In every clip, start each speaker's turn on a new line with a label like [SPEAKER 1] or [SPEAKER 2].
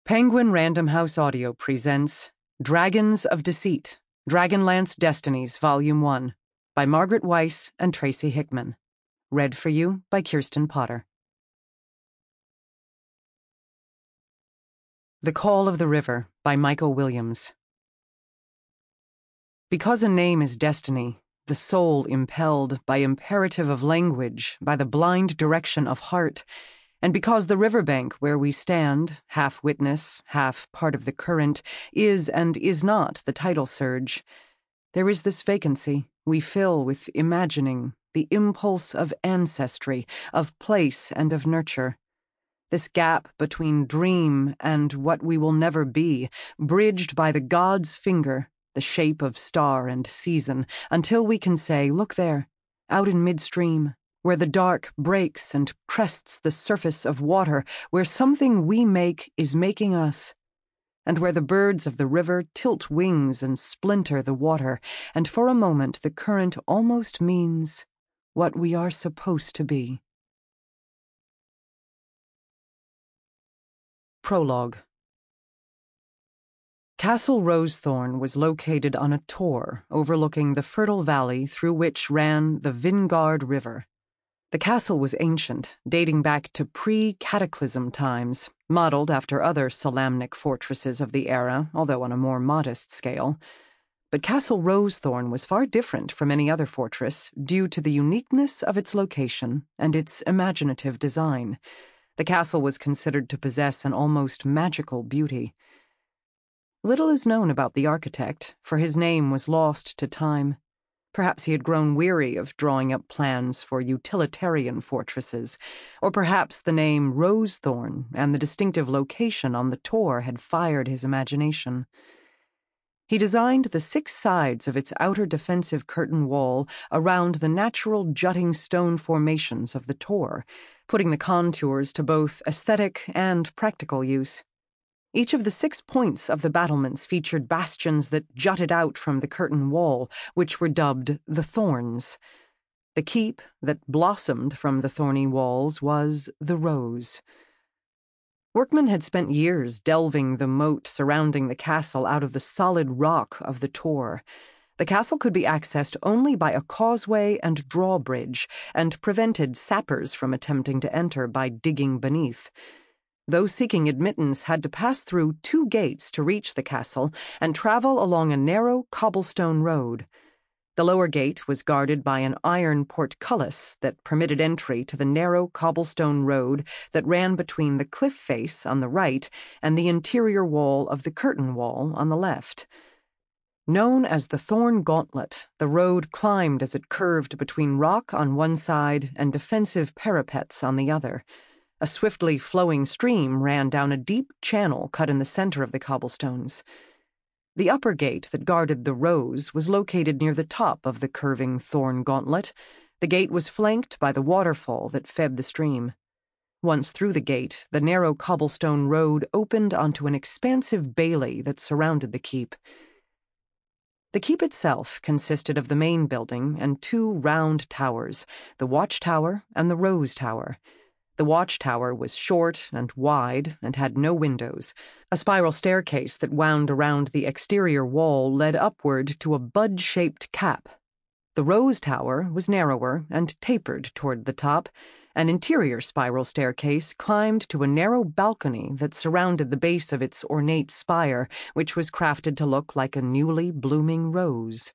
[SPEAKER 1] Penguin Random House Audio presents Dragons of Deceit, Dragonlance Destinies, Volume 1, by Margaret Weiss and Tracy Hickman. Read for you by Kirsten Potter. The Call of the River, by Michael Williams. Because a name is destiny, the soul impelled by imperative of language, by the blind direction of heart, and because the riverbank where we stand, half witness, half part of the current, is and is not the tidal surge, there is this vacancy we fill with imagining, the impulse of ancestry, of place and of nurture. This gap between dream and what we will never be, bridged by the god's finger, the shape of star and season, until we can say, look there, out in midstream, where the dark breaks and crests the surface of water, where something we make is making us, and where the birds of the river tilt wings and splinter the water, and for a moment the current almost means what we are supposed to be. Prologue. Castle Rosethorn was located on a tor overlooking the fertile valley through which ran the Vingard River. The castle was ancient, dating back to pre-cataclysm times, modeled after other Solamnic fortresses of the era, although on a more modest scale. But Castle Rosethorn was far different from any other fortress due to the uniqueness of its location and its imaginative design. The castle was considered to possess an almost magical beauty. Little is known about the architect, for his name was lost to time. Perhaps he had grown weary of drawing up plans for utilitarian fortresses, or perhaps the name Rosethorn and the distinctive location on the tor had fired his imagination. He designed the 6 sides of its outer defensive curtain wall around the natural jutting stone formations of the tor, putting the contours to both aesthetic and practical use. Each of the 6 points of the battlements featured bastions that jutted out from the curtain wall, which were dubbed the Thorns. The keep that blossomed from the thorny walls was the Rose. Workmen had spent years delving the moat surrounding the castle out of the solid rock of the tor. The castle could be accessed only by a causeway and drawbridge, and prevented sappers from attempting to enter by digging beneath. Those seeking admittance had to pass through 2 gates to reach the castle and travel along a narrow cobblestone road. The lower gate was guarded by an iron portcullis that permitted entry to the narrow cobblestone road that ran between the cliff face on the right and the interior wall of the curtain wall on the left. Known as the Thorn Gauntlet, the road climbed as it curved between rock on one side and defensive parapets on the other. A swiftly flowing stream ran down a deep channel cut in the center of the cobblestones. The upper gate that guarded the Rose was located near the top of the curving Thorn Gauntlet. The gate was flanked by the waterfall that fed the stream. Once through the gate, the narrow cobblestone road opened onto an expansive bailey that surrounded the keep. The keep itself consisted of the main building and 2 round towers, the Watchtower and the Rose Tower. The watchtower was short and wide and had no windows. A spiral staircase that wound around the exterior wall led upward to a bud-shaped cap. The Rose Tower was narrower and tapered toward the top. An interior spiral staircase climbed to a narrow balcony that surrounded the base of its ornate spire, which was crafted to look like a newly blooming rose.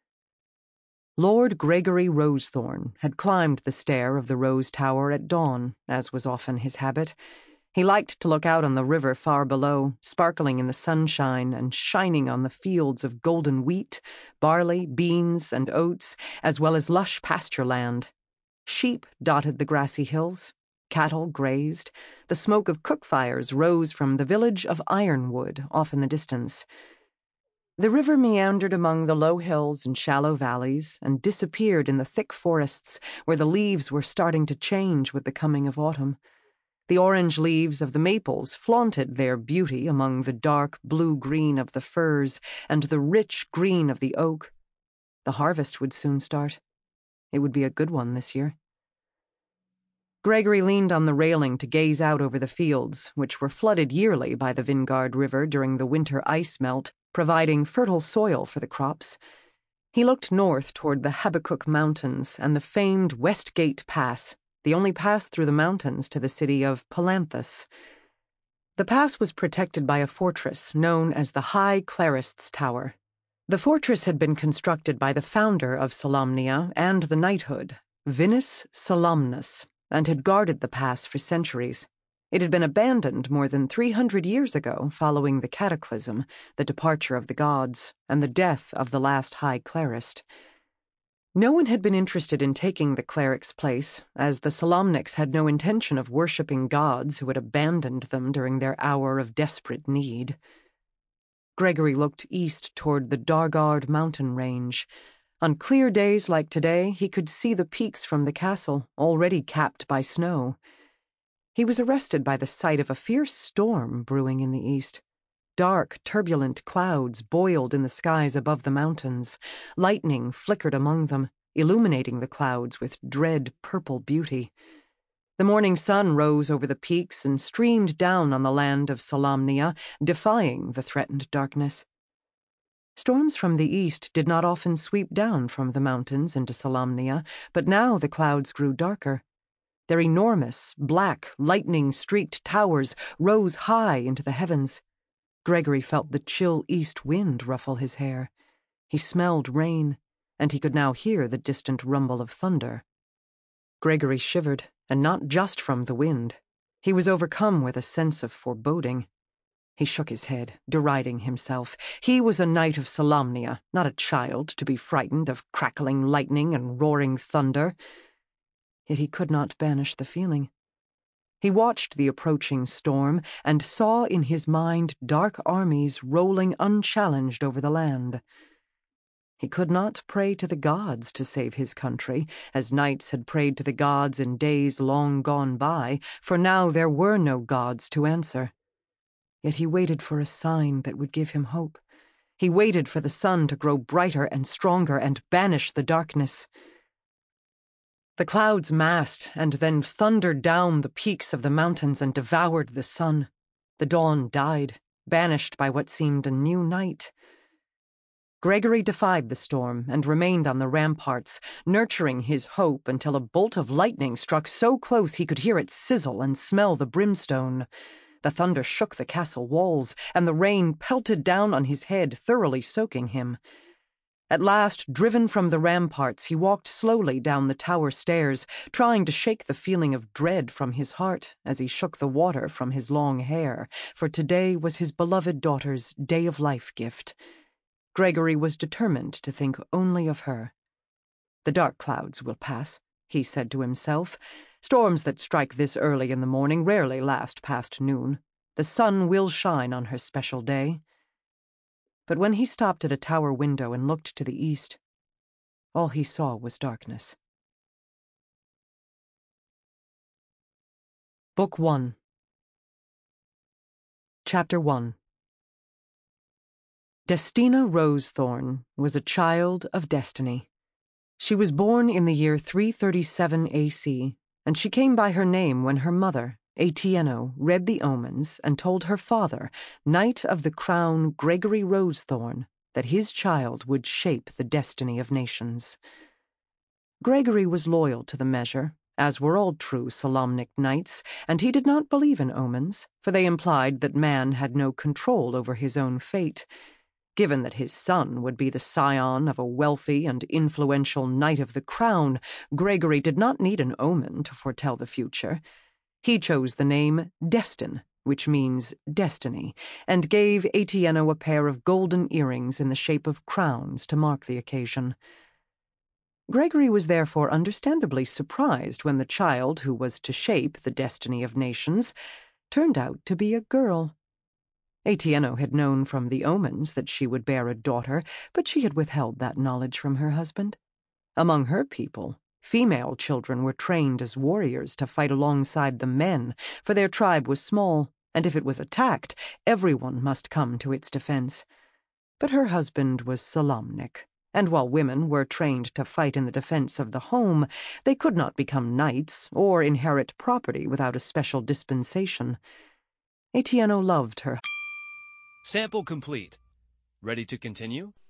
[SPEAKER 1] Lord Gregory Rosethorn had climbed the stair of the Rose Tower at dawn, as was often his habit. He liked to look out on the river far below, sparkling in the sunshine and shining on the fields of golden wheat, barley, beans, and oats, as well as lush pasture land. Sheep dotted the grassy hills. Cattle grazed. The smoke of cook fires rose from the village of Ironwood off in the distance. The river meandered among the low hills and shallow valleys and disappeared in the thick forests where the leaves were starting to change with the coming of autumn. The orange leaves of the maples flaunted their beauty among the dark blue-green of the firs and the rich green of the oak. The harvest would soon start. It would be a good one this year. Gregory leaned on the railing to gaze out over the fields, which were flooded yearly by the Vingard River during the winter ice melt, providing fertile soil for the crops. He looked north toward the Habakkuk Mountains and the famed Westgate Pass, the only pass through the mountains to the city of Palanthus. The pass was protected by a fortress known as the High Clerists Tower. The fortress had been constructed by the founder of Solamnia and the knighthood, Vinus Solamnus, and had guarded the pass for centuries. It had been abandoned more than 300 years ago following the cataclysm, the departure of the gods, and the death of the last High Clerist. No one had been interested in taking the cleric's place, as the Solamnics had no intention of worshipping gods who had abandoned them during their hour of desperate need. Gregory looked east toward the Dargard mountain range. On clear days like today, he could see the peaks from the castle, already capped by snow. He was arrested by the sight of a fierce storm brewing in the east. Dark, turbulent clouds boiled in the skies above the mountains. Lightning flickered among them, illuminating the clouds with dread purple beauty. The morning sun rose over the peaks and streamed down on the land of Solamnia, defying the threatened darkness. Storms from the east did not often sweep down from the mountains into Solamnia, but now the clouds grew darker. Their enormous, black, lightning-streaked towers rose high into the heavens. Gregory felt the chill east wind ruffle his hair. He smelled rain, and he could now hear the distant rumble of thunder. Gregory shivered, and not just from the wind. He was overcome with a sense of foreboding. He shook his head, deriding himself. He was a knight of Solamnia, not a child to be frightened of crackling lightning and roaring thunder. Yet he could not banish the feeling. He watched the approaching storm and saw in his mind dark armies rolling unchallenged over the land. He could not pray to the gods to save his country, as knights had prayed to the gods in days long gone by, for now there were no gods to answer. Yet he waited for a sign that would give him hope. He waited for the sun to grow brighter and stronger and banish the darkness. The clouds massed and then thundered down the peaks of the mountains and devoured the sun. The dawn died, banished by what seemed a new night. Gregory defied the storm and remained on the ramparts, nurturing his hope until a bolt of lightning struck so close he could hear it sizzle and smell the brimstone. The thunder shook the castle walls, and the rain pelted down on his head, thoroughly soaking him. At last, driven from the ramparts, he walked slowly down the tower stairs, trying to shake the feeling of dread from his heart as he shook the water from his long hair, for today was his beloved daughter's day-of-life gift. Gregory was determined to think only of her. "The dark clouds will pass," he said to himself. "Storms that strike this early in the morning rarely last past noon. The sun will shine on her special day." But when he stopped at a tower window and looked to the east, all he saw was darkness. Book 1. Chapter 1. Destina Rosethorn was a child of destiny. She was born in the year 337 AC, and she came by her name when her mother, Atieno, read the omens and told her father, Knight of the Crown Gregory Rosethorn, that his child would shape the destiny of nations. Gregory was loyal to the measure, as were all true Solamnic knights, and he did not believe in omens, for they implied that man had no control over his own fate. Given that his son would be the scion of a wealthy and influential Knight of the Crown, Gregory did not need an omen to foretell the future. He chose the name Destin, which means destiny, and gave Atieno a pair of golden earrings in the shape of crowns to mark the occasion. Gregory was therefore understandably surprised when the child who was to shape the destiny of nations turned out to be a girl. Atieno had known from the omens that she would bear a daughter, but she had withheld that knowledge from her husband. Among her people, female children were trained as warriors to fight alongside the men, for their tribe was small, and if it was attacked, everyone must come to its defense. But her husband was Solamnic. and while women were trained to fight in the defense of the home, they could not become knights or inherit property without a special dispensation. Etienne loved her.
[SPEAKER 2] Sample complete. Ready to continue?